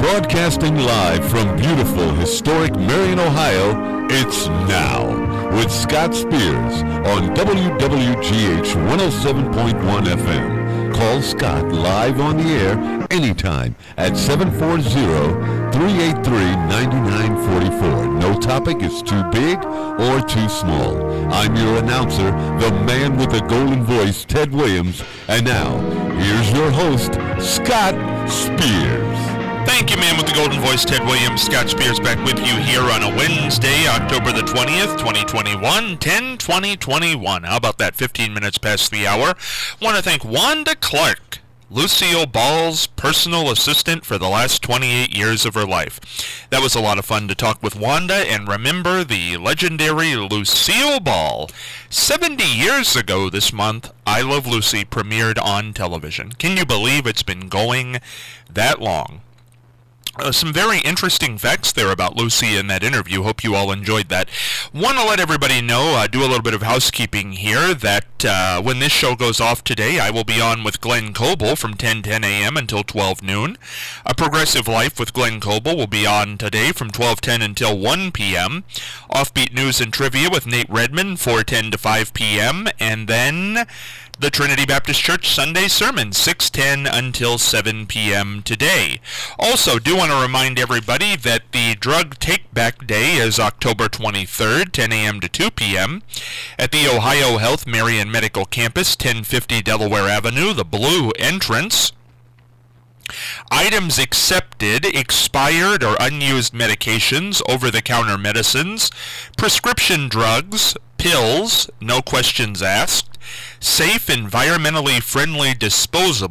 Broadcasting live from beautiful, historic Marion, Ohio, it's Now with Scott Spears on WWGH 107.1 FM. Call Scott live on the air anytime at 740-383-9944. No topic is too big or too small. I'm your announcer, the man with the golden voice, Ted Williams. And now, here's your host, Scott Spears. Thank you, man with the golden voice, Ted Williams. Scott Spears back with you here on a Wednesday, October the 20th, 2021, 10/20/21. How about that? 15 minutes past the hour. Want to thank Wanda Clark, Lucille Ball's personal assistant for the last 28 years of her life. That was a lot of fun to talk with Wanda and remember the legendary Lucille Ball. 70 years ago this month, I Love Lucy premiered on television. Can you believe it's been going that long? Some very interesting facts there about Lucy in that interview. Hope you all enjoyed that. Want to let everybody know, do a little bit of housekeeping here, that when this show goes off today, I will be on with Glenn Coble from 10 a.m. until 12 noon. A Progressive Life with Glenn Coble will be on today from 12:10 until 1 p.m. Offbeat News and Trivia with Nate Redman, 4:10 to 5 p.m. And then the Trinity Baptist Church Sunday Sermon, 6:10 until 7 p.m. today. Also, do want to remind everybody that the Drug Take-Back Day is October 23rd, 10 a.m. to 2 p.m. at the Ohio Health Marion Medical Campus, 1050 Delaware Avenue, the Blue Entrance. Items accepted: expired or unused medications, over-the-counter medicines, prescription drugs, pills, no questions asked, safe, environmentally friendly disposal,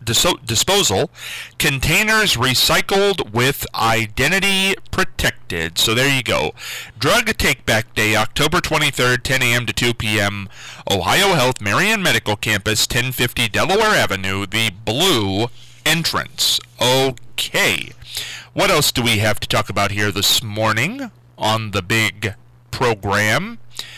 containers recycled with identity protected. So there you go. Drug Take-Back Day, October 23rd, 10 a.m. to 2 p.m., Ohio Health Marion Medical Campus, 1050 Delaware Avenue, the Blue Entrance. Okay. What else do we have to talk about here this morning on the big program?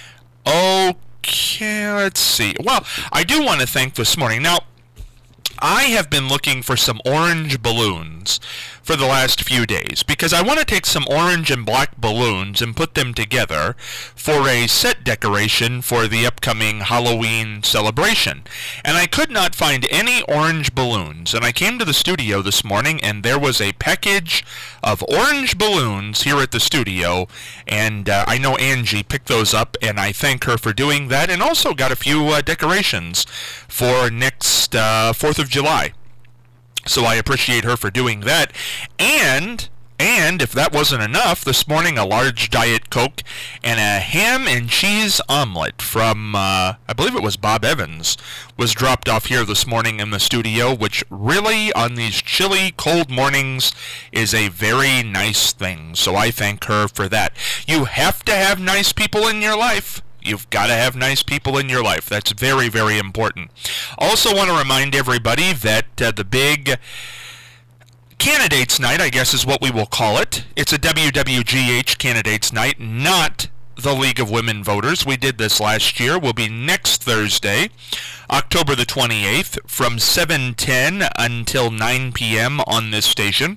Okay, let's see. Well, I do want to thank this morning. Now, I have been looking for some orange balloons for the last few days because I want to take some orange and black balloons and put them together for a set decoration for the upcoming Halloween celebration. And I could not find any orange balloons. And I came to the studio this morning and there was a package of orange balloons here at the studio. And I know Angie picked those up and I thank her for doing that. And also got a few decorations for next 4th of July. So I appreciate her for doing that. And if that wasn't enough, this morning a large Diet Coke and a ham and cheese omelet from, I believe it was Bob Evans, was dropped off here this morning in the studio, which really, on these chilly, cold mornings, is a very nice thing. So I thank her for that. You have to have nice people in your life. You've got to have nice people in your life. That's very, very important. Also want to remind everybody that the big Candidates Night, I guess is what we will call it. It's a WWGH Candidates Night, not the League of Women Voters. We did this last year. Will be next Thursday, October the 28th, from 7:10 until 9 p.m. on this station.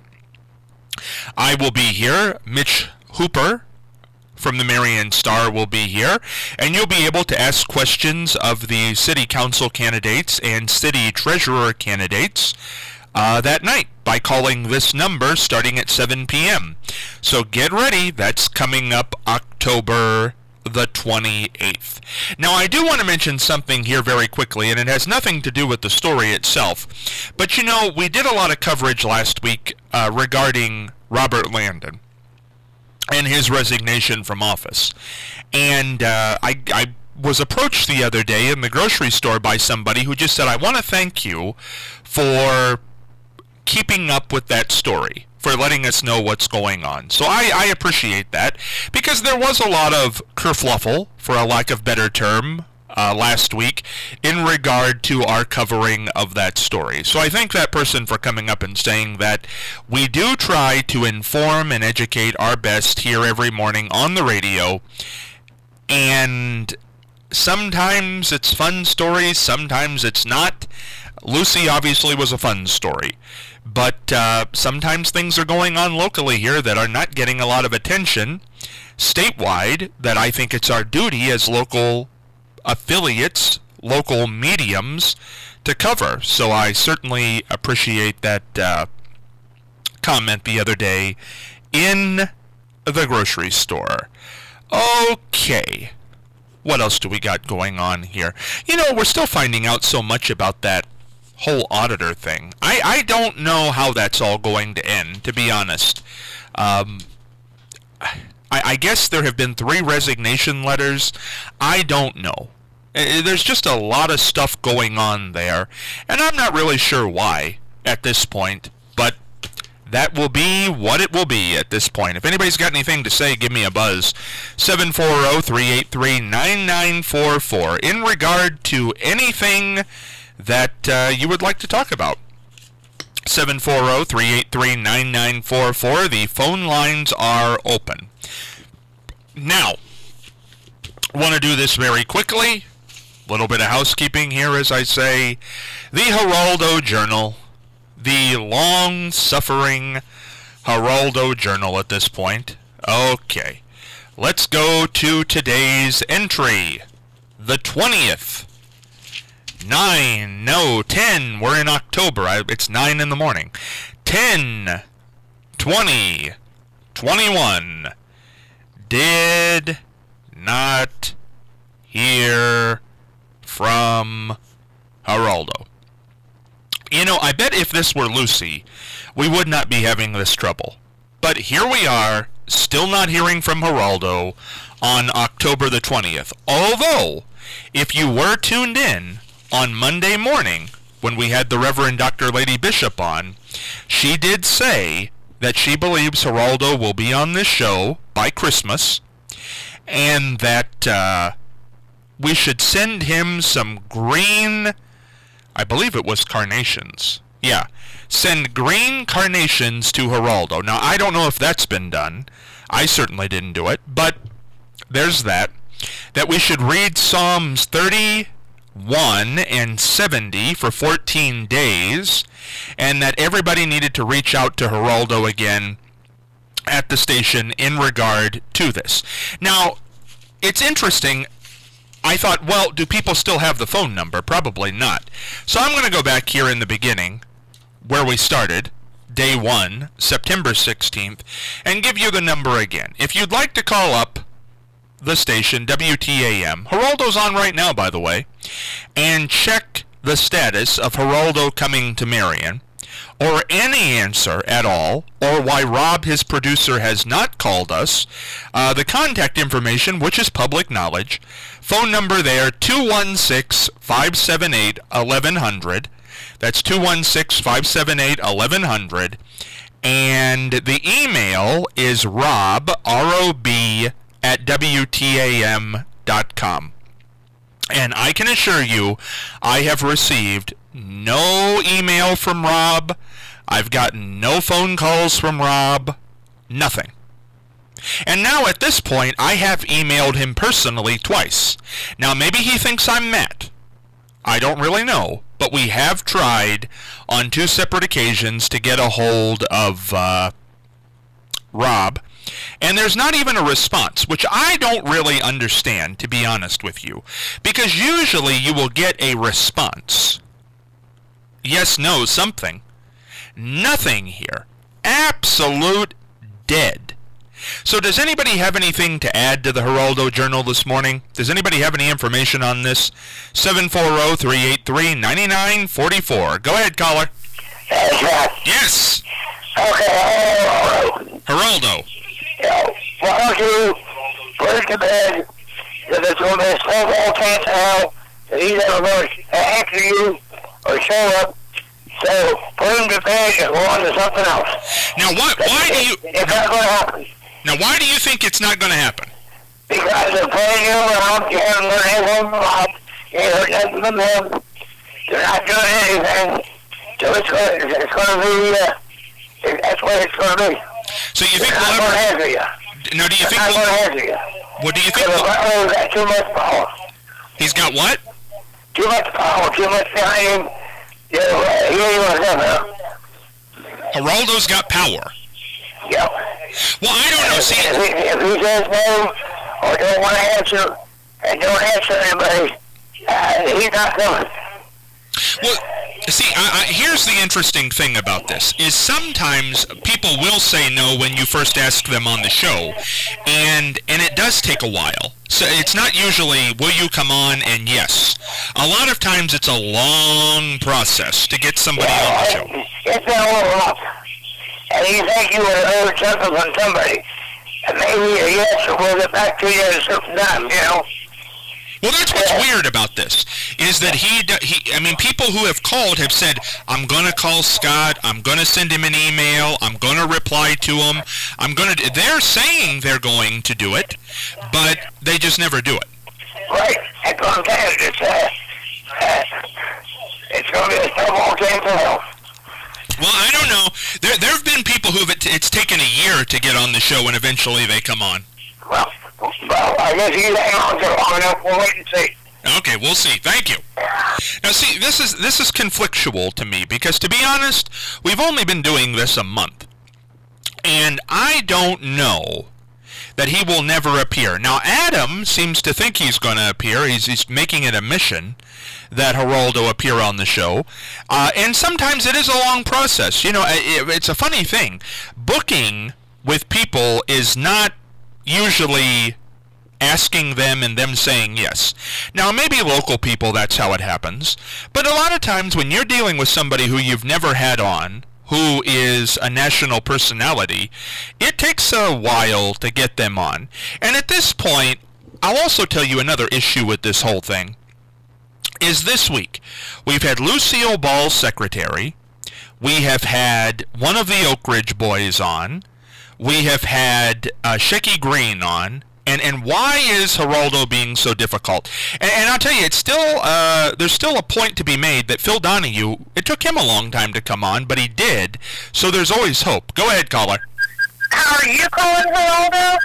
I will be here. Mitch Hooper from the Marion Star will be here, and you'll be able to ask questions of the city council candidates and city treasurer candidates that night by calling this number starting at 7 p.m. So get ready. That's coming up October the 28th. Now, I do want to mention something here very quickly, and it has nothing to do with the story itself. But, you know, we did a lot of coverage last week regarding Robert Landon and his resignation from office. And I was approached the other day in the grocery store by somebody who just said, I want to thank you for keeping up with that story, for letting us know what's going on. So I appreciate that, because there was a lot of kerfluffle, for a lack of better term, last week in regard to our covering of that story. So I thank that person for coming up and saying that we do try to inform and educate our best here every morning on the radio, and sometimes it's fun stories, sometimes it's not. Lucy obviously was a fun story, But sometimes things are going on locally here that are not getting a lot of attention statewide, that I think it's our duty as local affiliates, local mediums, to cover. So I certainly appreciate that comment the other day in the grocery store. Okay. What else do we got going on here? You know, we're still finding out so much about that whole auditor thing. I don't know how that's all going to end, to be honest. I guess there have been 3 resignation letters. I don't know. There's just a lot of stuff going on there, and I'm not really sure why at this point, but that will be what it will be at this point. If anybody's got anything to say, give me a buzz. 740-383-9944 in regard to anything that you would like to talk about. 740-383-9944. The phone lines are open. Now, want to do this very quickly. A little bit of housekeeping here, as I say. The Geraldo Journal. The long-suffering Geraldo Journal at this point. Okay. Let's go to today's entry. The 20th. 10. We're in October. It's 9 in the morning. 10, 20, 21. Did not hear from Geraldo. You know, I bet if this were Lucy, we would not be having this trouble. But here we are, still not hearing from Geraldo on October the 20th. Although, if you were tuned in on Monday morning, when we had the Reverend Dr. Lady Bishop on, she did say that she believes Geraldo will be on this show by Christmas, and that we should send him some green, I believe it was carnations. Yeah, send green carnations to Geraldo. Now, I don't know if that's been done. I certainly didn't do it, but there's that. That we should read Psalms 31 and 70 for 14 days, and that everybody needed to reach out to Geraldo again at the station in regard to this. Now, it's interesting. I thought, well, do people still have the phone number? Probably not. So I'm going to go back here in the beginning, where we started, day 1, September 16th, and give you the number again. If you'd like to call up the station, WTAM, Geraldo's on right now, by the way, and check the status of Geraldo coming to Marion, or any answer at all, or why Rob, his producer, has not called us, the contact information, which is public knowledge, phone number there, 216-578-1100. That's 216-578-1100. And the email is rob, R-O-B, at WTAM.com. And I can assure you, I have received no email from Rob. I've gotten no phone calls from Rob. Nothing. And now at this point, I have emailed him personally twice. Now maybe he thinks I'm Matt. I don't really know. But we have tried on 2 separate occasions to get a hold of Rob. And there's not even a response, which I don't really understand, to be honest with you. Because usually you will get a response. Yes, no, something. Nothing here. Absolute dead. So does anybody have anything to add to the Geraldo Journal this morning? Does anybody have any information on this? 740-383-9944. Go ahead, caller. Yes. Okay, Geraldo. Why don't you put it to bed that it's going to be a snowball chance now that he's never going to answer you or show up. So put him to bed and go on to something else. Now, why do you... It's not going to happen. Now, why do you think it's not going to happen? Because they're playing you around, you haven't learned anything from them, you ain't heard nothing from them, they're not doing anything, so it's going to be, that's what it's going to be. So you think... They're not going to answer you. Now, do you think... They're not going to answer you. What do you think? Because Butler's got too much power. He's got what? Too much power, too much behind him. He ain't going to Geraldo's got power. Yep. Well, I don't know. See, if he says no or don't want to answer and don't answer anybody, he's not coming. well, see, here's the interesting thing about this, is sometimes people will say no when you first ask them on the show, and it does take a while. So it's not usually, will you come on, and yes. A lot of times it's a long process to get somebody on the show. It's been a little rough. And you think you would heard something from somebody, and maybe a yes will get back to you at a certain time, you know? Well, that's what's weird about this, is that I mean, people who have called have said, I'm going to call Scott, I'm going to send him an email, I'm going to reply to him, they're saying they're going to do it, but they just never do it. Right. That's what I'm saying. It's going to be a snowball game for hell. Well, I don't know. There have been people it's taken a year to get on the show, and eventually they come on. Well, I guess you hang on to long enough. We'll wait and see. Okay, we'll see. Thank you. Now, see, this is conflictual to me, because, to be honest, we've only been doing this a month, and I don't know that he will never appear. Now, Adam seems to think he's going to appear. He's making it a mission that Geraldo appear on the show, and sometimes it is a long process. You know, it's a funny thing. Booking with people is not usually asking them and them saying yes. Now, maybe local people, that's how it happens, but a lot of times when you're dealing with somebody who you've never had on, who is a national personality, it takes a while to get them on. And at this point, I'll also tell you another issue with this whole thing, is this week we've had Lucille Ball's secretary, we have had one of the Oak Ridge boys on, we have had Shecky Green on, and why is Geraldo being so difficult? And I'll tell you, it's still there's still a point to be made that Phil Donahue, it took him a long time to come on, but he did, so there's always hope. Go ahead, caller. Are you calling Geraldo?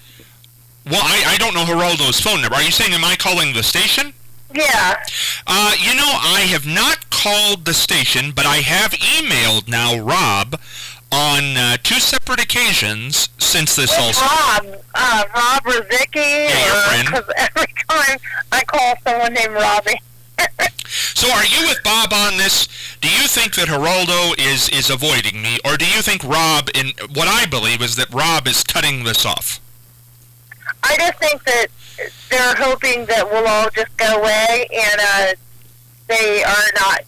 Well, I don't know Geraldo's phone number. Are you saying, am I calling the station? Yeah. You know, I have not called the station, but I have emailed now Rob on two separate occasions since this all started. Rob Rozicki? Yeah, your friend. Because every time I call someone named Robbie. So are you with Bob on this? Do you think that Geraldo is avoiding me, or do you think Rob, in what I believe is that Rob is cutting this off? I just think that they're hoping that we'll all just go away, and they are not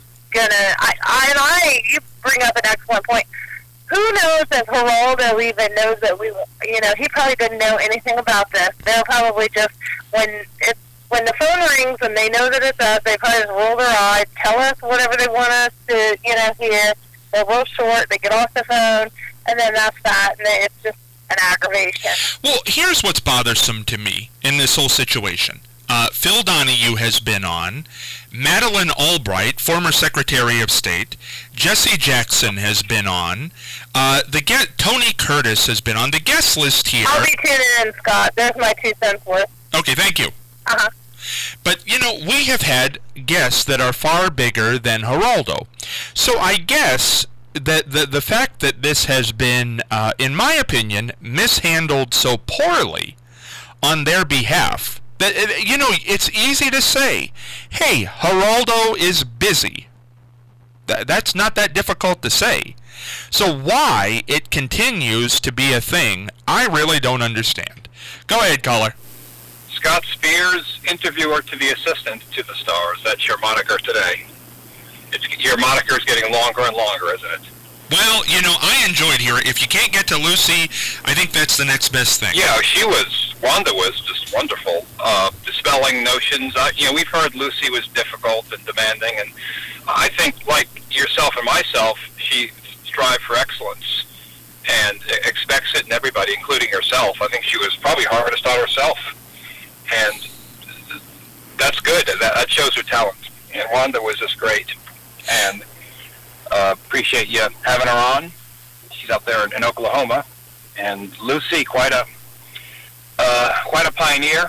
gonna. You bring up an excellent point. Who knows if Geraldo even knows that he probably didn't know anything about this. They'll probably just, when the phone rings and they know that it's us, they probably just roll their eyes, tell us whatever they want us to, hear. They're real short, they get off the phone, and then that's that, and it's just an aggravation. Well, here's what's bothersome to me in this whole situation. Phil Donahue has been on, Madeleine Albright, former Secretary of State, Jesse Jackson has been on, Tony Curtis has been on. The guest list here... I'll be tuning in, Scott. There's my 2 cents worth. Okay, thank you. Uh-huh. But, we have had guests that are far bigger than Geraldo. So I guess that the fact that this has been, in my opinion, mishandled so poorly on their behalf, that, it's easy to say, hey, Geraldo is busy. That's not that difficult to say. So why it continues to be a thing, I really don't understand. Go ahead, caller. Scott Spears, interviewer to the assistant to the stars. That's your moniker today. Your moniker is getting longer and longer, isn't it? Well, I enjoyed hearing. If you can't get to Lucy, I think that's the next best thing. Yeah, Wanda was just wonderful. Dispelling notions. We've heard Lucy was difficult and demanding, and I think, like yourself and myself, she strived for excellence and expects it in everybody, including herself. I think she was probably hardest on herself, and that's good. That shows her talent. And Wanda was just great, and appreciate you having her on. She's up there in Oklahoma, and Lucy, quite a pioneer,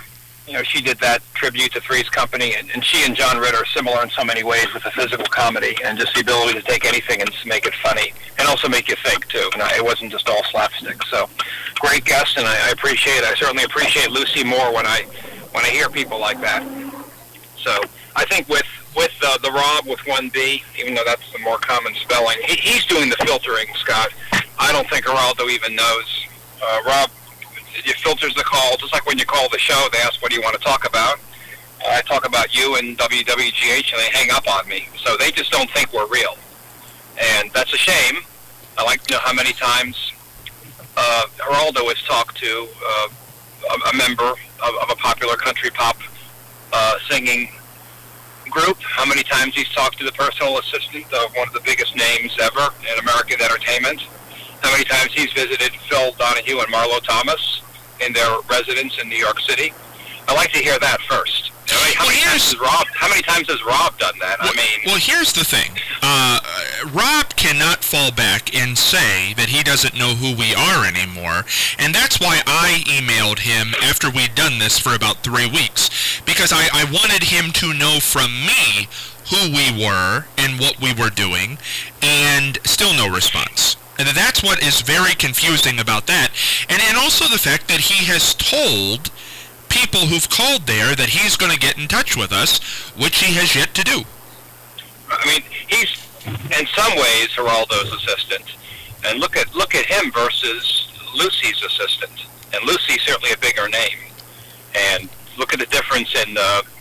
she did that tribute to Three's Company, and she and John Ritter are similar in so many ways with the physical comedy and just the ability to take anything and just make it funny and also make you think too. And it wasn't just all slapstick. So, great guest, and I certainly appreciate Lucy more when I hear people like that. So, I think with the Rob with 1B, even though that's the more common spelling, he's doing the filtering, Scott. I don't think Geraldo even knows. Rob, it filters the call, just like when you call the show, they ask, what do you want to talk about? I talk about you and WWGH, and they hang up on me. So they just don't think we're real. And that's a shame. I like to know how many times Geraldo has talked to a member of a popular country pop singing group, how many times he's talked to the personal assistant of one of the biggest names ever in American entertainment, how many times he's visited Phil Donahue and Marlo Thomas in their residence in New York City. I'd like to hear that first. How many times has Rob done that? Well, here's the thing. Rob cannot fall back and say that he doesn't know who we are anymore, and that's why I emailed him after we'd done this for about 3 weeks, because I wanted him to know from me who we were and what we were doing, and still no response. And that's what is very confusing about that, and also the fact that he has told people who've called there that he's going to get in touch with us, which he has yet to do. I mean, he's in some ways Geraldo's assistant, and look at him versus Lucy's assistant, and Lucy's certainly a bigger name. And look at the difference in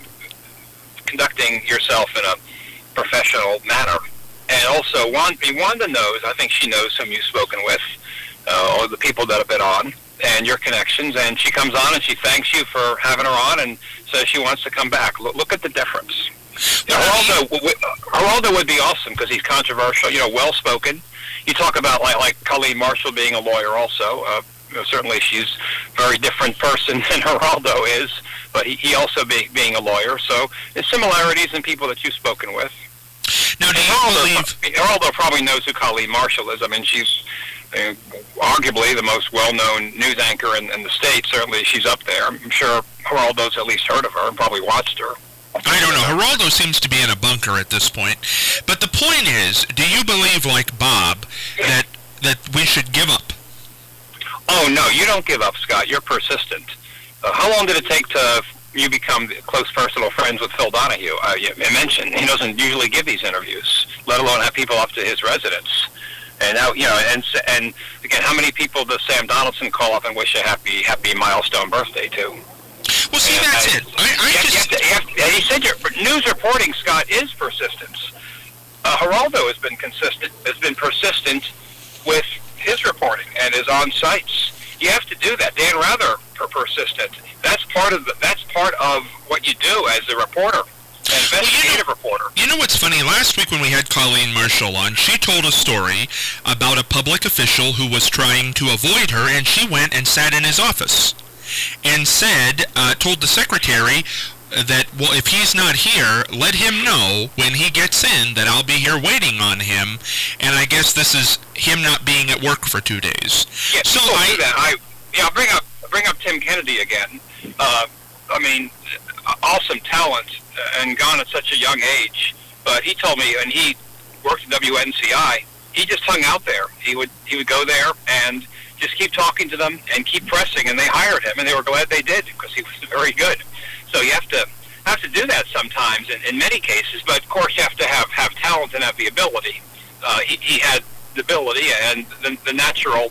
conducting yourself in a professional manner. And also, Wanda knows. I think she knows whom you've spoken with, or the people that have been on, and your connections, and she comes on and she thanks you for having her on and says she wants to come back. Look at the difference. Geraldo would be awesome because he's controversial, well-spoken. You talk about like Colleen Marshall being a lawyer also. Certainly she's a very different person than Geraldo is, but he also being a lawyer. So there's similarities in people that you've spoken with. Now, Geraldo probably knows who Colleen Marshall is. I mean, she's arguably the most well-known news anchor in the States. Certainly she's up there. I'm sure Geraldo's at least heard of her and probably watched her. I don't know. Geraldo seems to be in a bunker at this point. But the point is, do you believe, like Bob, that we should give up? Oh, no, you don't give up, Scott. You're persistent. How long did it take to you become close personal friends with Phil Donahue? You mentioned he doesn't usually give these interviews, let alone have people up to his residence. And now, and again, how many people does Sam Donaldson call up and wish a happy milestone birthday to? Well, see, that's it. He said your news reporting, Scott, is persistence. Geraldo has been persistent with his reporting and his on sites. You have to do that. Dan Rather persistent. That's part of what you do as a reporter. An investigative reporter. You know what's funny? Last week when we had Colleen Marshall on, she told a story about a public official who was trying to avoid her, and she went and sat in his office and told the secretary that, well, if he's not here, let him know when he gets in that I'll be here waiting on him, and I guess this is him not being at work for 2 days. Yeah, so people do that. I'll bring up Tim Kennedy again. I mean, awesome talent and gone at such a young age. But he told me, and he worked at WNCI, he just hung out there. He would go there and just keep talking to them and keep pressing, and they hired him, and they were glad they did because he was very good. So you have to do that sometimes in many cases, but of course you have to have talent and have the ability. He had the ability and the natural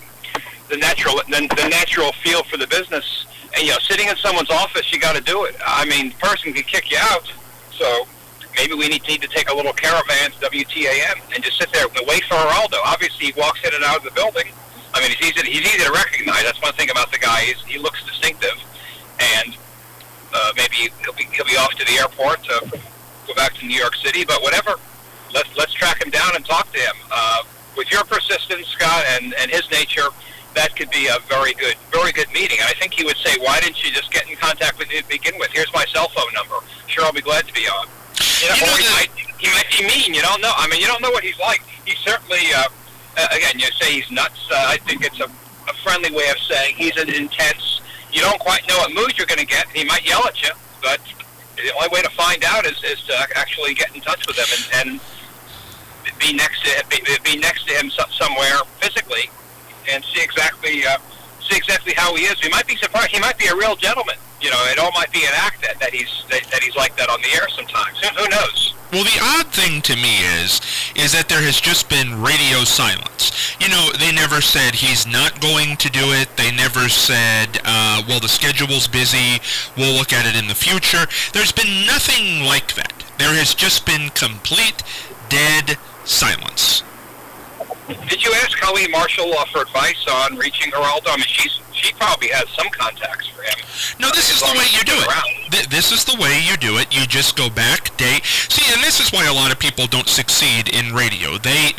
feel for the business. And sitting in someone's office, you got to do it. I mean, the person can kick you out. So maybe we need to take a little caravan to WTAM and just sit there and wait for Geraldo. Obviously, he walks in and out of the building. I mean, he's easy to recognize. That's one thing about the guy. He looks distinctive, and maybe he'll be off to the airport to go back to New York City. But whatever, let's track him down and talk to him. With your persistence, Scott, and his nature, that could be a very good meeting. And I think he would say, why didn't you just get in contact with me to begin with? Here's my cell phone number. Sure, I'll be glad to be on. He might be mean. You don't know. I mean, you don't know what he's like. He's certainly, again, you say he's nuts. I think it's a friendly way of saying he's an intense, you don't quite know what mood you're going to get. He might yell at you, but the only way to find out is to actually get in touch with him and be next to him somewhere physically and see exactly how he is. We might be surprised. He might be a real gentleman. It all might be an act that he's like that on the air sometimes. Who knows? Well, the odd thing to me is that there has just been radio silence. They never said he's not going to do it. They never said, well, the schedule's busy, we'll look at it in the future. There's been nothing like that. There has just been complete, dead silence. Did you ask Colleen Marshall for advice on reaching Geraldo? I mean, she probably has some contacts for him. No, this is the way you do it. This is the way you do it. You just go back day. See, and this is why a lot of people don't succeed in radio. They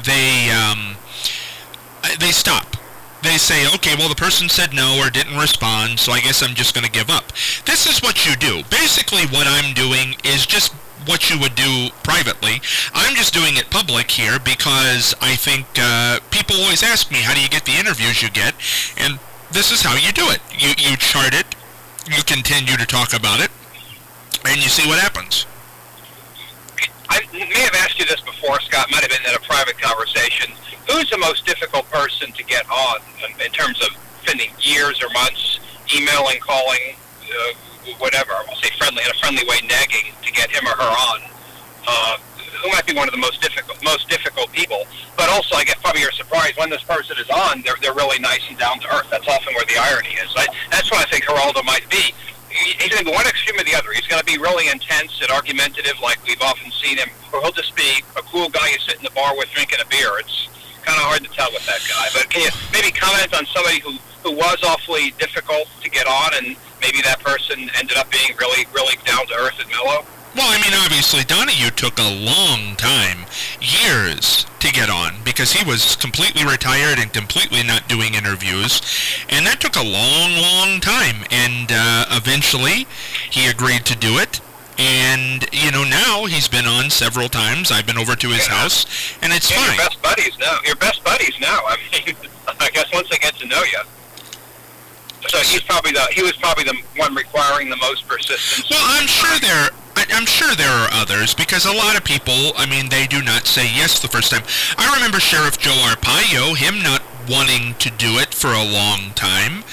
stop. They say, okay, well, the person said no or didn't respond, so I guess I'm just going to give up. This is what you do. Basically, what I'm doing is just what you would do privately. I'm just doing it public here because I think people always ask me, how do you get the interviews you get? And this is how you do it. You chart it, you continue to talk about it, and you see what happens. I may have asked you this before, Scott. Might have been in a private conversation. Who's the most difficult person to get on in terms of spending years or months emailing, calling, whatever? I'll say friendly, in a friendly way, nagging to get him or her on. Who might be one of the most difficult people? But also, I guess probably you're surprised when this person is on. They're really nice and down to earth. That's often where the irony is. That's what I think Geraldo might be. He's going to be one extreme or the other. He's going to be really intense and argumentative, like we've often seen him, or he'll just be a cool guy you sit in the bar with drinking a beer. It's kind of hard to tell with that guy. But can you maybe comment on somebody who was awfully difficult to get on, and maybe that person ended up being really, really down to earth and mellow? Well, I mean, obviously, Donahue took a long time, years, to get on, because he was completely retired and completely not doing interviews, and that took a long, long time, and eventually he agreed to do it, and, now he's been on several times. I've been over to his house, and it's fine. You're best buddies now. I mean, I guess once they get to know you. So he was probably the one requiring the most persistence. Well, I'm sure there are others, because a lot of people, I mean, they do not say yes the first time. I remember Sheriff Joe Arpaio, him not wanting to do it for a long time.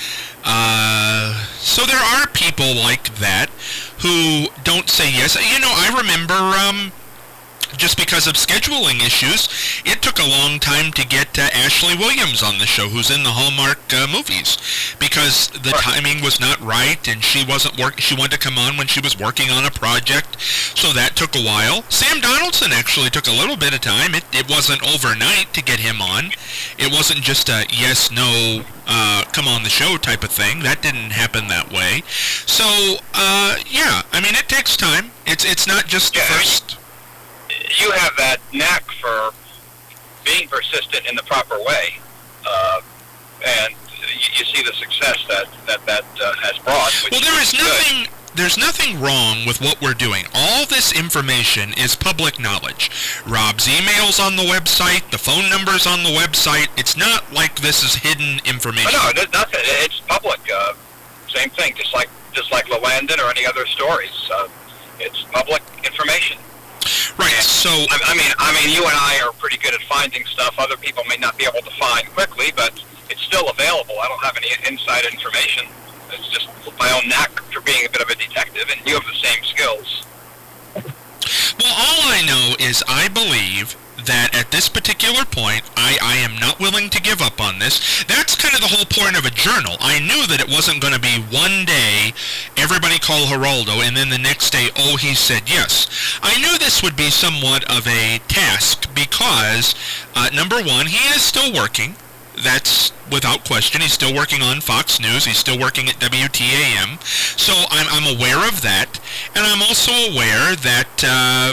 So there are people like that who don't say yes. I remember just because of scheduling issues, it took a long time to get Ashley Williams on the show, who's in the Hallmark movies, because the timing was not right, and she wanted to come on when she was working on a project, so that took a while. Sam Donaldson actually took a little bit of time. It wasn't overnight to get him on. It wasn't just a yes, no, come on the show type of thing. That didn't happen that way. So, yeah, I mean, it takes time. It's not just the first. You have that knack for being persistent in the proper way, and you see the success that has brought. Well, there's nothing wrong with what we're doing. All this information is public knowledge. Rob's email's on the website, the phone number's on the website. It's not like this is hidden information. Oh, no, nothing. It's public. Same thing, just like LaLandon or any other stories. It's public information. Right. And so I mean, you and I are pretty good at finding stuff other people may not be able to find quickly, but it's still available. I don't have any inside information. It's just my own knack for being a bit of a detective, and you have the same skills. Well, all I know is I believe that at this particular point, I am not willing to give up on this. That's kind of the whole point of a journal. I knew that it wasn't going to be one day, everybody call Geraldo, and then the next day, oh, he said yes. I knew this would be somewhat of a task because, number one, he is still working. That's without question. He's still working on Fox News. He's still working at WTAM. So I'm aware of that. And I'm also aware that,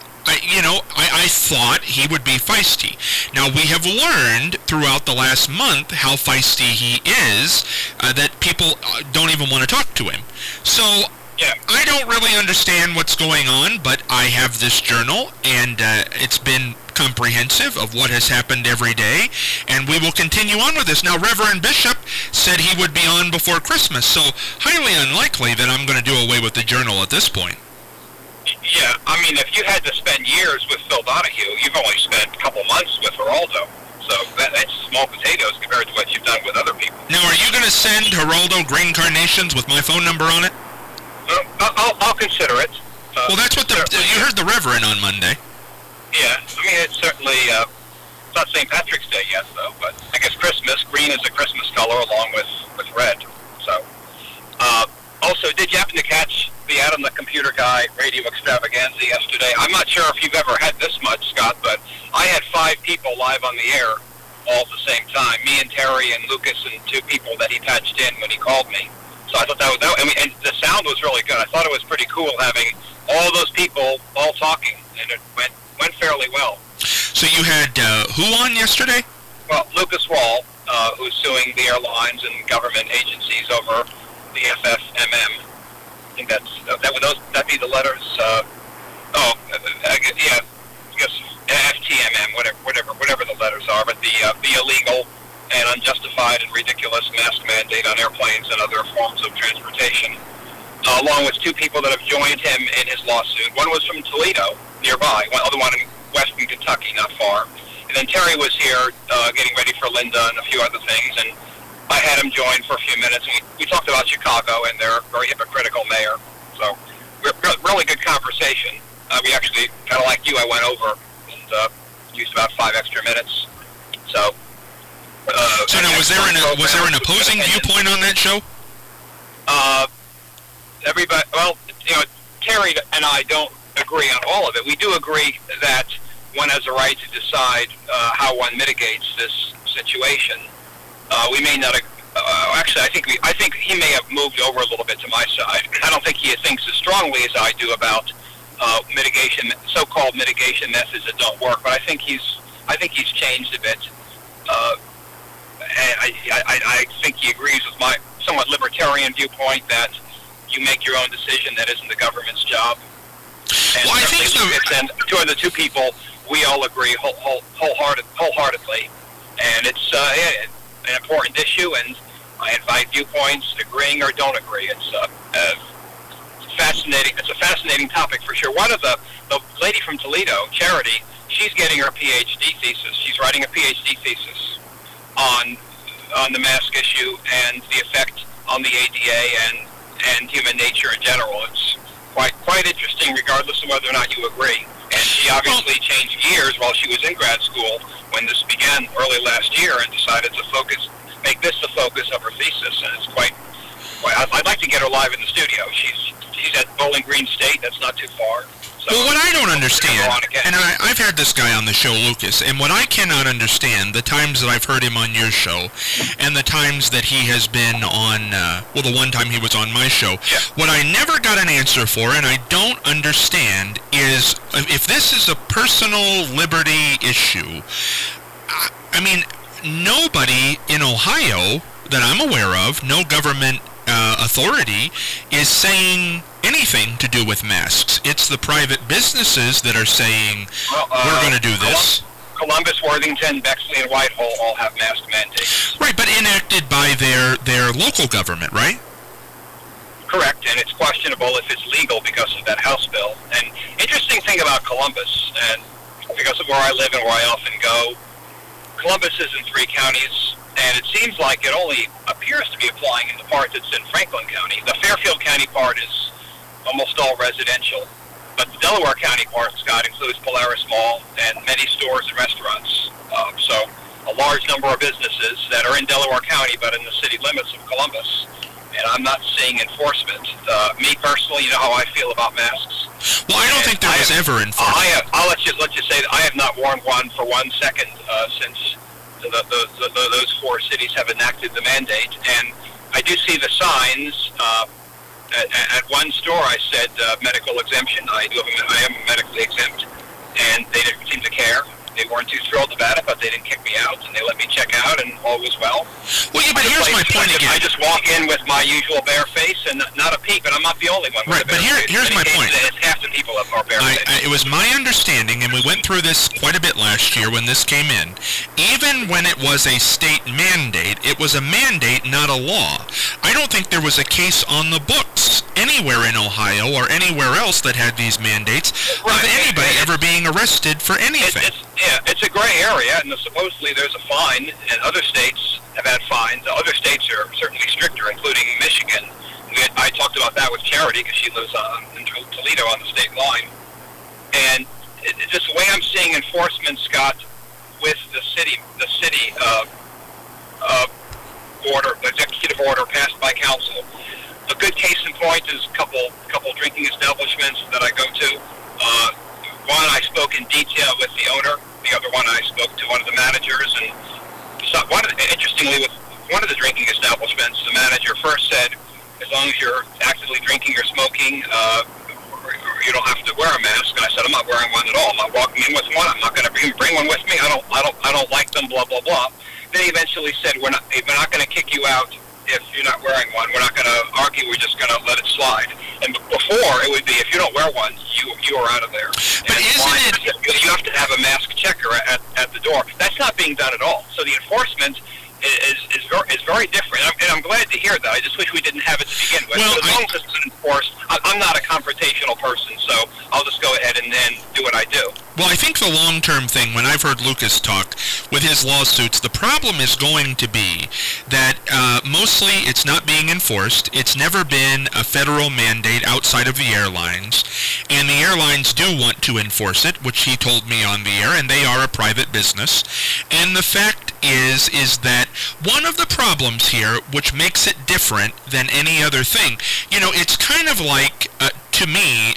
I thought he would be feisty. Now, we have learned throughout the last month how feisty he is, that people don't even want to talk to him. So, yeah. I don't really understand what's going on, but I have this journal, and it's been comprehensive of what has happened every day, and we will continue on with this. Now, Reverend Bishop said he would be on before Christmas, so highly unlikely that I'm going to do away with the Journal at this point. Yeah, I mean, if you had to spend years with Phil Donahue, you've only spent a couple months with Geraldo. So that's small potatoes compared to what you've done with other people. Now, are you going to send Geraldo green carnations with my phone number on it? I'll consider it. Well, that's what you heard the Reverend on Monday. Yeah, I mean, it's certainly, it's not St. Patrick's Day yet, though, but I guess Christmas, green is a Christmas color along with red. So, also, did you happen to catch the Adam the Computer Guy radio extravaganza yesterday? I'm not sure if you've ever had this much, Scott, but I had 5 people live on the air all at the same time. Me and Terry and Lucas and 2 people that he patched in when he called me. So I thought and the sound was really good. I thought it was pretty cool having all those people all talking, and it went fairly well. So you had who on yesterday? Well, Lucas Wall, who's suing the airlines and government agencies over the FFMM. I think that'd be the letters. I guess FTMM, whatever the letters are. But the illegal and unjustified and ridiculous mask mandate on airplanes and other forms of transportation, along with 2 people that have joined him in his lawsuit. One was from Toledo, nearby. One other one in western Kentucky, not far. And then Terry was here getting ready for Linda and a few other things, and I had him join for a few minutes, and we talked about Chicago and their very hypocritical mayor. So, really good conversation. We actually, kind of like you, I went over and used about 5 extra minutes. So now, was there an opposing viewpoint on that show? Everybody, well, Terry and I don't agree on all of it. We do agree that one has a right to decide how one mitigates this situation. We may not. Actually, I think he may have moved over a little bit to my side. I don't think he thinks as strongly as I do about so-called mitigation methods that don't work. But I think he's changed a bit. And I think he agrees with my somewhat libertarian viewpoint that you make your own decision. That isn't the government's job. And well, I think Lucas and 2 of the 2 people, we all agree wholeheartedly. And it's an important issue, and I invite viewpoints, agreeing or don't agree. It's fascinating. It's a fascinating topic for sure. One of the lady from Toledo, Charity, she's getting her PhD thesis. She's writing a PhD thesis on the mask issue and the effect on the ADA and human nature in general. It's quite interesting, regardless of whether or not you agree. And she obviously changed gears while she was in grad school when this began early last year, and decided to make this the focus of her thesis. And it's quite I'd like to get her live in the studio. She's at Bowling Green State. That's not too far. So well, what I don't understand, and I've had this guy on the show, Lucas, and what I cannot understand, the times that I've heard him on your show, and the times that he has been on, the one time he was on my show, what I never got an answer for, and I don't understand, is if this is a personal liberty issue, I mean, nobody in Ohio that I'm aware of, no government authority, is saying anything to do with masks. It's the private businesses that are saying, we're going to do this. Columbus, Worthington, Bexley, and Whitehall all have mask mandates. Right, but enacted by their local government, right? Correct, and it's questionable if it's legal because of that House bill. And interesting thing about Columbus, and because of where I live and where I often go, Columbus is in 3 counties, and it seems like it only appears to be applying in the part that's in Franklin County. The Fairfield County part is almost all residential, but the Delaware County part, Scott, includes Polaris Mall and many stores and restaurants. So a large number of businesses that are in Delaware County but in the city limits of Columbus, and I'm not seeing enforcement. Me personally, you know how I feel about masks. Well, I don't think there was ever enforcement. I'll let you say that I have not worn one for 1 second since those 4 cities have enacted the mandate, and I do see the signs. At one store, I said medical exemption. I am medically exempt, and they didn't seem to care. They weren't too thrilled about it, but they didn't kick me out, and they let me check out, and all was well. Well, yeah, but here's my point again. I just walk in with my usual bare face and not a peep, and I'm not the only one with a bare face. But here's my point. It's half the people have more bare face. it was my understanding, and we went through this quite a bit last year when this came in, even when it was a state mandate, it was a mandate, not a law. I don't think there was a case on the books anywhere in Ohio or anywhere else that had these mandates of anybody ever being arrested for anything. It's a gray area, and supposedly there's a fine, and other states have had fines. Other states are certainly stricter, including Michigan. I talked about that with Charity because she lives in Toledo on the state line. And just the way I'm seeing enforcement, Scott, with the city order, the executive order passed by council. A good case in point is a couple drinking establishments that I go to. One I spoke in detail with the owner. The other one I spoke to one of the managers. And interestingly, with one of the drinking establishments, the manager first said, as long as you're actively drinking or smoking, you don't have to wear a mask. And I said, I'm not wearing one at all. I'm not walking in with one. I'm not going to bring one with me. I don't like them. Blah blah blah. Then he eventually said, we're not going to kick you out if you're not wearing one. We're not going to argue. We're just going to let it slide. And before it would be, if you don't wear one, you are out of there. But isn't it? You have to have a mask checker at the door. That's not being done at all. So the enforcement is very different, and I'm glad to hear that. I just wish we didn't have it to begin with. Well, as long as it's enforced, I'm not a confrontational person, so I'll just go ahead and then do what I do. Well, I think the long-term thing, when I've heard Lucas talk with his lawsuits, the problem is going to be that mostly it's not being enforced. It's never been a federal mandate outside of the airlines, and the airlines do want to enforce it, which he told me on the air, and they are a private business. And the fact is that one of the problems here, which makes it different than any other thing, it's kind of like, to me,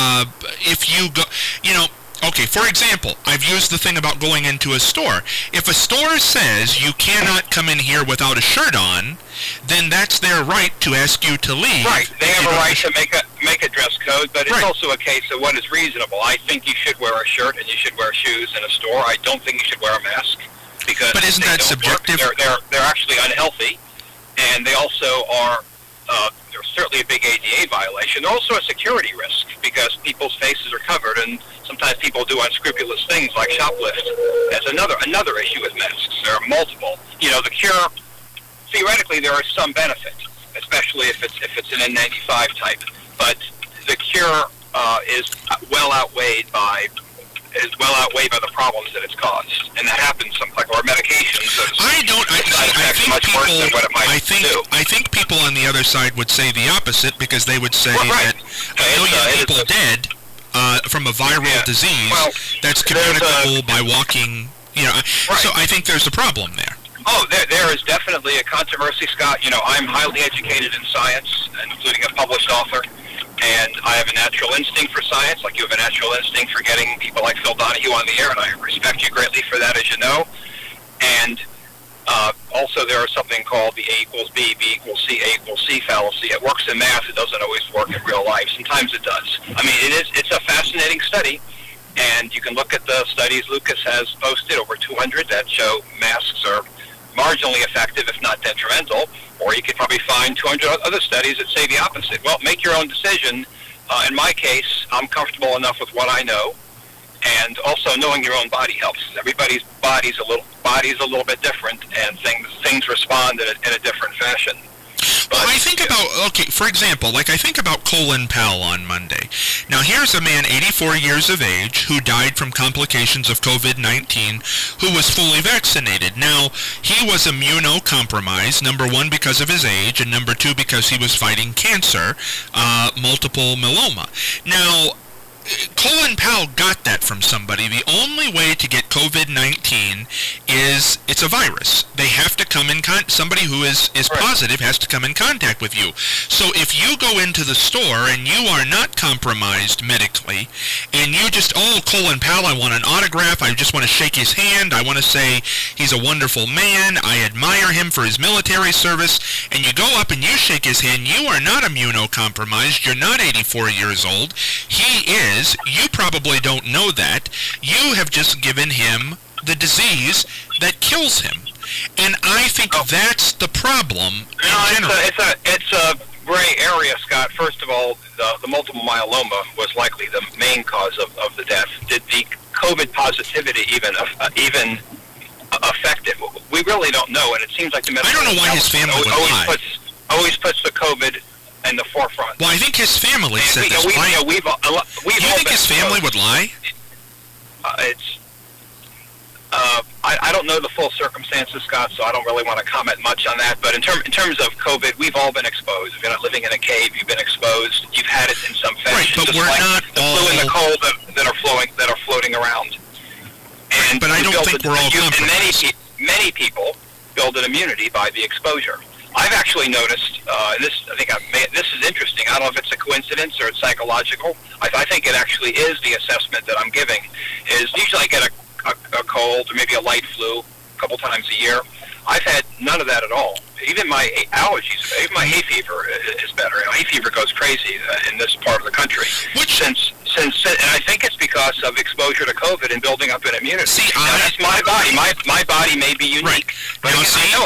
if you go, okay, for example, I've used the thing about going into a store. If a store says you cannot come in here without a shirt on, then that's their right to ask you to leave. Right. They have a right to make a dress code, but it's right. Also a case of what is reasonable. I think you should wear a shirt and you should wear shoes in a store. I don't think you should wear a mask because but isn't that subjective? They're actually unhealthy, and they also are. They're certainly a big ADA violation. They're also a security risk because people's faces are covered, and sometimes people do unscrupulous things like shoplift. That's another issue with masks. There are multiple. The cure, theoretically, there is some benefit, especially if it's an N95 type. But the cure is well outweighed by the problems that it's caused, and that happens sometimes. Or medications. I think people on the other side would say the opposite because they would say that a million people dead from a viral disease that's communicable by walking. Right. So I think there's a problem there. Oh, there is definitely a controversy, Scott. I'm highly educated in science, including a published author. And I have a natural instinct for science, like you have a natural instinct for getting people like Phil Donahue on the air, and I respect you greatly for that, as you know. And also there is something called the A equals B, B equals C, A equals C fallacy. It works in math. It doesn't always work in real life. Sometimes it does. I mean, it's a fascinating study, and you can look at the studies Lucas has posted, over 200, that show masks are marginally effective, if not detrimental, or you could probably find 200 other studies that say the opposite. Well, make your own decision. In my case, I'm comfortable enough with what I know, and also knowing your own body helps. Everybody's body's a little bit different, and things respond in a different fashion. Well, I think about, for example, I think about Colin Powell on Monday. Now, here's a man, 84 years of age, who died from complications of COVID-19, who was fully vaccinated. Now, he was immunocompromised, number one, because of his age, and number two, because he was fighting cancer, multiple myeloma. Now, Colin Powell got that from somebody. The only way to get COVID-19 is it's a virus. They have to come in somebody who is positive has to come in contact with you. So if you go into the store and you are not compromised medically, and you just, Colin Powell, I want an autograph, I just want to shake his hand, I want to say he's a wonderful man, I admire him for his military service, and you go up and you shake his hand, you are not immunocompromised, you're not 84 years old, he is. You probably don't know that. You have just given him the disease that kills him. And I think that's the problem in general. It's a gray area, Scott. First of all, the multiple myeloma was likely the main cause of the did the COVID positivity even affect it? We really don't know, and it seems like the medical. I don't know why his family would lie. Always puts the COVID in the forefront. Well, I think his family said this. You think his family would lie? I don't know the full circumstances, Scott, so I don't really want to comment much on that. But in terms of COVID, we've all been exposed. If you're not living in a cave, you've been exposed. You've had it in some fashion. Right, but we're not the flu and the cold that are floating around. And but I don't think we're all compromised. And many people build an immunity by the exposure. I've actually noticed, this is interesting. I don't know if it's a coincidence or it's psychological. I think it actually is the assessment that I'm giving. Is usually I get a cold or maybe a light flu a couple times a year. I've had none of that at all. Even my allergies, even my hay fever is better. Hay fever goes crazy in this part of the country. And I think it's because of exposure to COVID and building up an immunity. See, that's my body. My body may be unique, right. but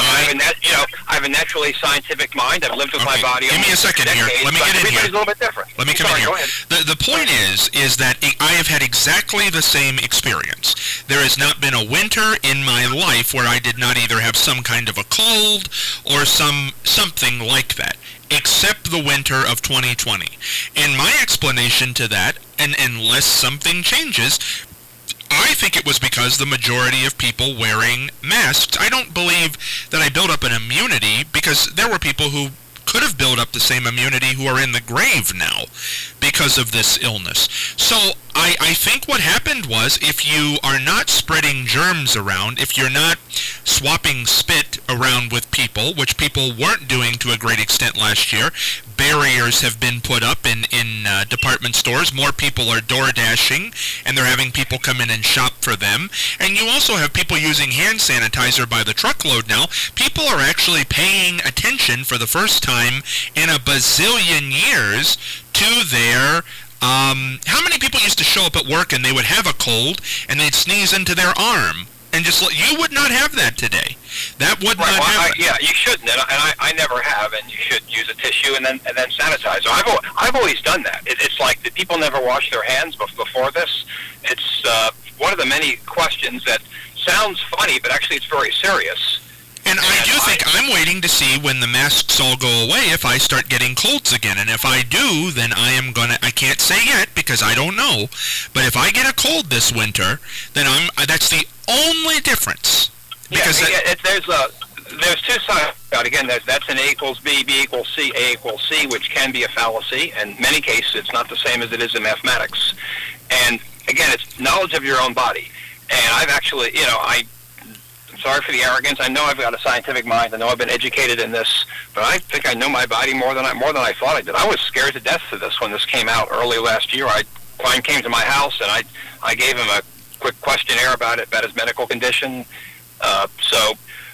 I have a naturally scientific mind. I've lived with my body. Give me a second decades, here. Let me get in here. Everybody's a little bit different. Let me come in here. The point is that I have had exactly the same experience. There has not been a winter in my life where I did not either have some kind of a cold or something like that, except the winter of 2020. And my explanation to that, and unless something changes, I think it was because the majority of people wearing masks. I don't believe that I built up an immunity, because there were people who could have built up the same immunity who are in the grave now because of this illness. So I think what happened was, if you are not spreading germs around, if you're not swapping spit around with people, which people weren't doing to a great extent last year, barriers have been put up in department stores. More people are door dashing, and they're having people come in and shop for them. And you also have people using hand sanitizer by the truckload now. People are actually paying attention for the first time in a bazillion years to their how many people used to show up at work and they would have a cold and they'd sneeze into their arm? And you would not have that today. That would not happen. You shouldn't, and I never have. And you should use a tissue and then sanitize. So I've always done that. It's like, did people never wash their hands before this? It's one of the many questions that sounds funny, but actually it's very serious. And I do think I'm waiting to see when the masks all go away if I start getting colds again. And if I do, then I can't say yet because I don't know. But if I get a cold this winter, then that's the only difference. Because there's two sides. Again, that's an A equals B, B equals C, A equals C, which can be a fallacy. And in many cases, it's not the same as it is in mathematics. And again, it's knowledge of your own body. And I've actually, I'm sorry for the arrogance. I know I've got a scientific mind. I know I've been educated in this, but I think I know my body more than I thought I did. I was scared to death of this when this came out early last year. A client came to my house, and I gave him a quick questionnaire about his medical condition. So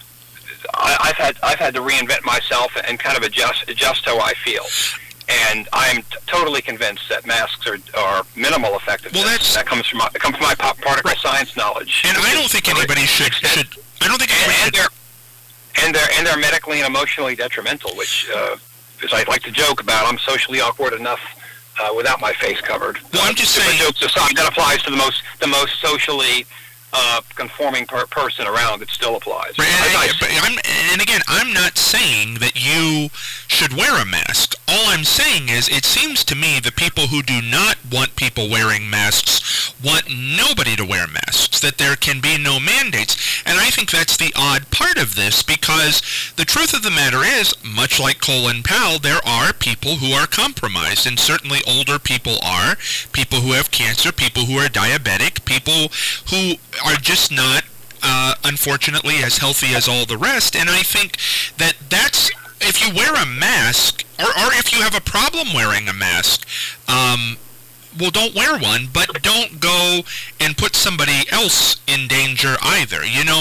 I've had to reinvent myself and kind of adjust how I feel. And I'm totally convinced that masks are minimal effectiveness. Well, that comes from my particle science knowledge. And I don't think anybody should. I don't think anybody should. And they're medically and emotionally detrimental, which, as I like to joke about, I'm socially awkward enough without my face covered. Well, I'm just saying. Jokes aside, that applies to the most socially conforming person around. It still applies. And again, I'm not saying that you should wear a mask. All I'm saying is, it seems to me the people who do not want people wearing masks want nobody to wear masks, that there can be no mandates. And I think that's the odd part of this, because the truth of the matter is, much like Colin Powell, there are people who are compromised, and certainly older people are, people who have cancer, people who are diabetic, people who are just not, unfortunately, as healthy as all the rest. And I think that's, if you wear a mask, or if you have a problem wearing a mask, well, don't wear one, but don't go and put somebody else in danger either.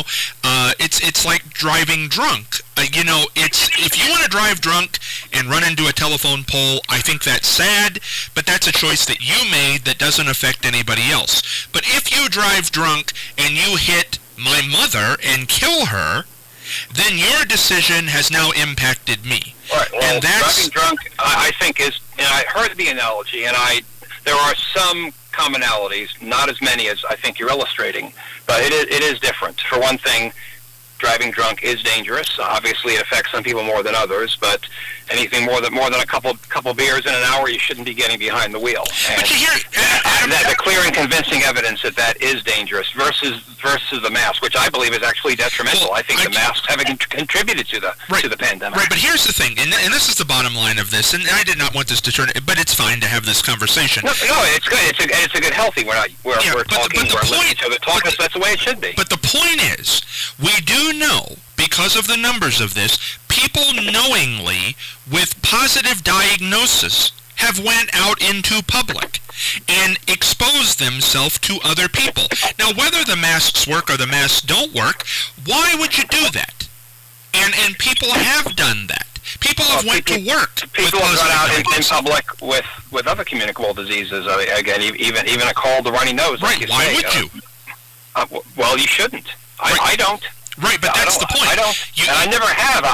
It's like driving drunk. If you want to drive drunk and run into a telephone pole, I think that's sad, but that's a choice that you made that doesn't affect anybody else. But if you drive drunk and you hit my mother and kill her, then your decision has now impacted me. Right. Well, and driving drunk, I think, is, and I heard the analogy, and there are some commonalities, not as many as I think you're illustrating, but it is different. For one thing, driving drunk is dangerous. Obviously, it affects some people more than others, but anything more than a couple beers in an hour, you shouldn't be getting behind the wheel. And but you hear the clear and convincing evidence that is dangerous versus the mask, which I believe is actually detrimental. Well, I think the masks have contributed to the pandemic. Right, but here's the thing, and this is the bottom line of this, and I did not want this to turn, but it's fine to have this conversation. No, it's good. It's a good healthy. We're talking. We're listening to each other talk. That's the way it should be. But the point is, we do know, because of the numbers of this, people knowingly with positive diagnosis have went out into public and exposed themselves to other people. Now, whether the masks work or the masks don't work, why would you do that? And people have done that. People have went to work. People have gone out in public with other communicable diseases. Again, even a cold or runny nose. Right. Like Why say. would you? Well, you shouldn't. Right. I don't. Right, but that's the point. I don't. And I never have.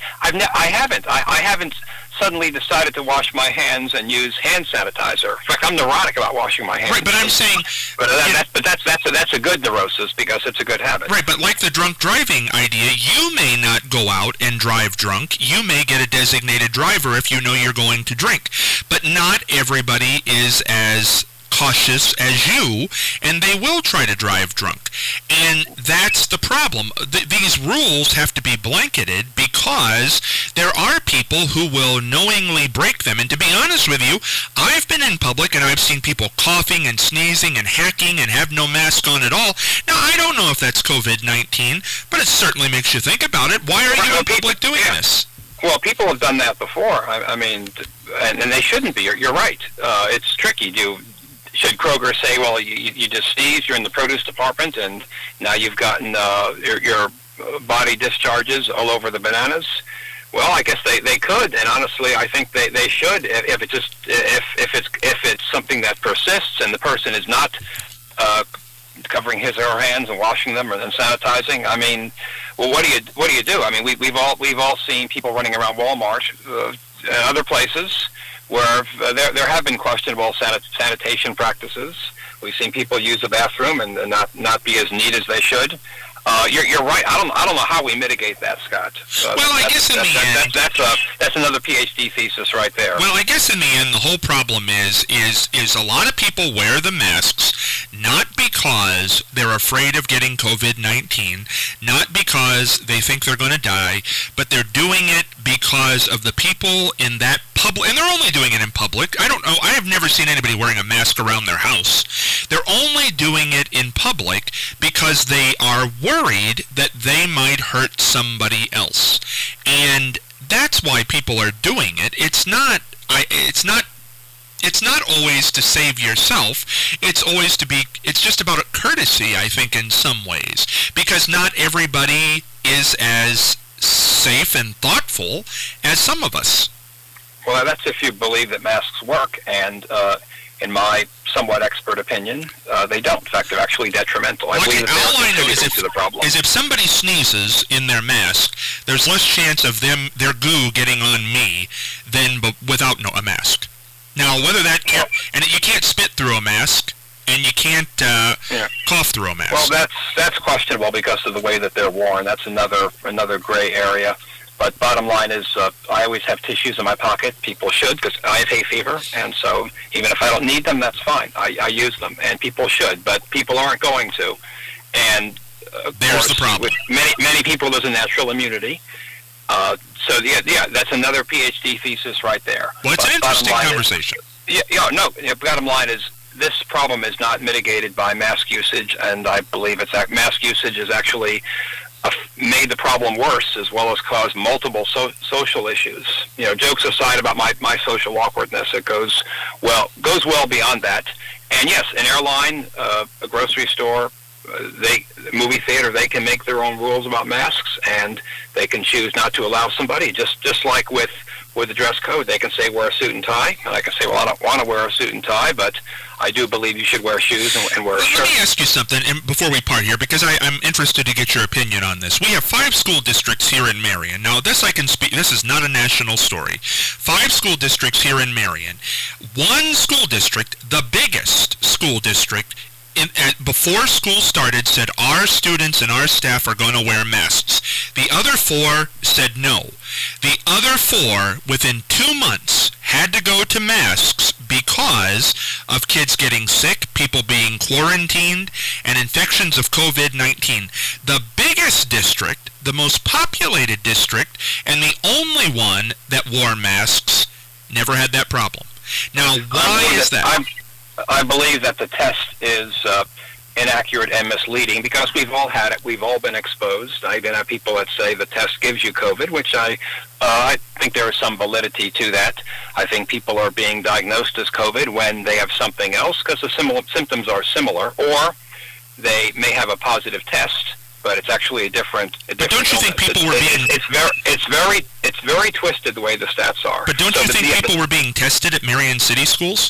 I haven't. I haven't suddenly decided to wash my hands and use hand sanitizer. In fact, I'm neurotic about washing my hands. Right, but I'm saying... that's a good neurosis because it's a good habit. Right, but like the drunk driving idea, you may not go out and drive drunk. You may get a designated driver if you know you're going to drink. But not everybody is as cautious as you, and they will try to drive drunk. And that's the problem. These rules have to be blanketed because there are people who will knowingly break them. And to be honest with you, I've been in public and I've seen people coughing and sneezing and hacking and have no mask on at all. Now, I don't know if that's COVID-19, but it certainly makes you think about it. Why are you in public doing this? Well, people have done that before. I mean, and they shouldn't be. You're right. It's tricky. Should Kroger say, well, you just sneezed, you're in the produce department, and now you've gotten your body discharges all over the bananas? Well, I guess they could, and honestly, I think they should if it's something that persists and the person is not covering his or her hands and washing them and sanitizing. I mean, well, what do you do? I mean, we've all seen people running around Walmart and other places where there have been questionable sanitation practices. We've seen people use the bathroom and not be as neat as they should. You're right. I don't know how we mitigate that, Scott. Well, I guess in the end, that's another PhD thesis right there. Well, I guess in the end, the whole problem is a lot of people wear the masks not because they're afraid of getting COVID-19, not because they think they're going to die, but they're doing it because of the people in that public, and they're only doing it in public. I don't know. I have never seen anybody wearing a mask around their house. They're only doing it in public because they are worried that they might hurt somebody else. And that's why people are doing it. It's not always to save yourself. It's just about a courtesy, I think, in some ways. Because not everybody is as safe and thoughtful as some of us. Well, that's if you believe that masks work, and in my somewhat expert opinion, they don't. In fact, they're actually detrimental. I believe that all I know is to the problem. If somebody sneezes in their mask, there's less chance of their goo getting on me than without a mask. Now, whether and you can't spit through a mask, and you can't cough through a mask. Well, that's questionable because of the way that they're worn. That's another gray area. But bottom line is, I always have tissues in my pocket. People should, because I have hay fever, and so even if I don't need them, that's fine. I use them, and people should, but people aren't going to. And there's the problem. With many people, there's a natural immunity. So that's another PhD thesis right there. Well, it's an interesting conversation. Bottom line is, this problem is not mitigated by mask usage, and I believe mask usage is actually made the problem worse, as well as caused multiple social issues. Jokes aside about my social awkwardness, it goes well beyond that. And yes, an airline, a grocery store, movie theater, they can make their own rules about masks, and they can choose not to allow somebody. Just like with with the dress code. They can say wear a suit and tie, and I can say, well, I don't want to wear a suit and tie, but I do believe you should wear shoes and wear a shirt. Let me ask you something before we part here, because I'm interested to get your opinion on this. We have 5 school districts here in Marion. Now, this I can speak. This is not a national story. 5 school districts here in Marion. One school district, the biggest school district, before school started, said our students and our staff are going to wear masks. The other 4 said no. The other 4, within 2 months, had to go to masks because of kids getting sick, people being quarantined, and infections of COVID-19. The biggest district, the most populated district, and the only one that wore masks, never had that problem. Now, why is that? I believe that the test is inaccurate and misleading because we've all had it. We've all been exposed. I even have people that say the test gives you COVID, which I think there is some validity to that. I think people are being diagnosed as COVID when they have something else because the symptoms are similar, or they may have a positive test, but it's actually a different. But don't you think people were being? It's very twisted the way the stats are. But don't you think people were being tested at Marion City schools?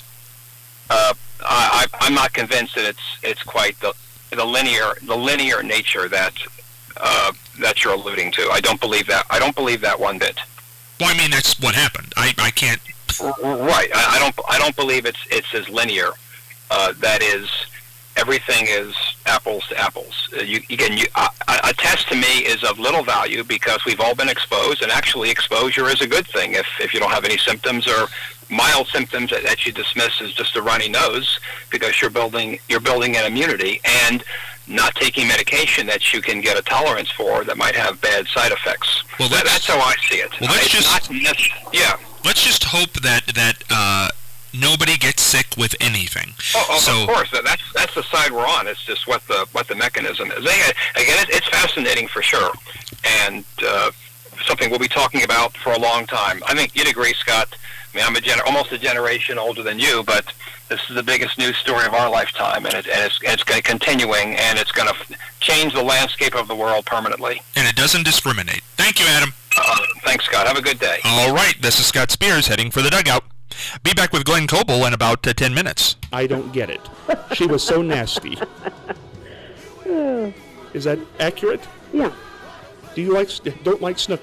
I'm not convinced that it's quite the linear nature that you're alluding to. I don't believe that. I don't believe that one bit. Well, I mean that's what happened. I can't. Right. I don't believe it's as linear. That is, everything is apples to apples. A test to me is of little value because we've all been exposed, and actually exposure is a good thing if you don't have any symptoms or mild symptoms that you dismiss as just a runny nose because you're building an immunity and not taking medication that you can get a tolerance for that might have bad side effects. Well, that's how I see it. Well, let's just hope that nobody gets sick with anything. Of course, that's the side we're on. It's just what the mechanism is. Again, it's fascinating for sure, and something we'll be talking about for a long time. I think you'd agree, Scott. I mean, I'm almost a generation older than you, but this is the biggest news story of our lifetime, and it's continuing, and it's going to change the landscape of the world permanently. And it doesn't discriminate. Thank you, Adam. Thanks, Scott. Have a good day. All right, this is Scott Spears heading for the dugout. Be back with Glenn Coble in about 10 minutes. I don't get it. She was so nasty. Is that accurate? Yeah. Don't like Snook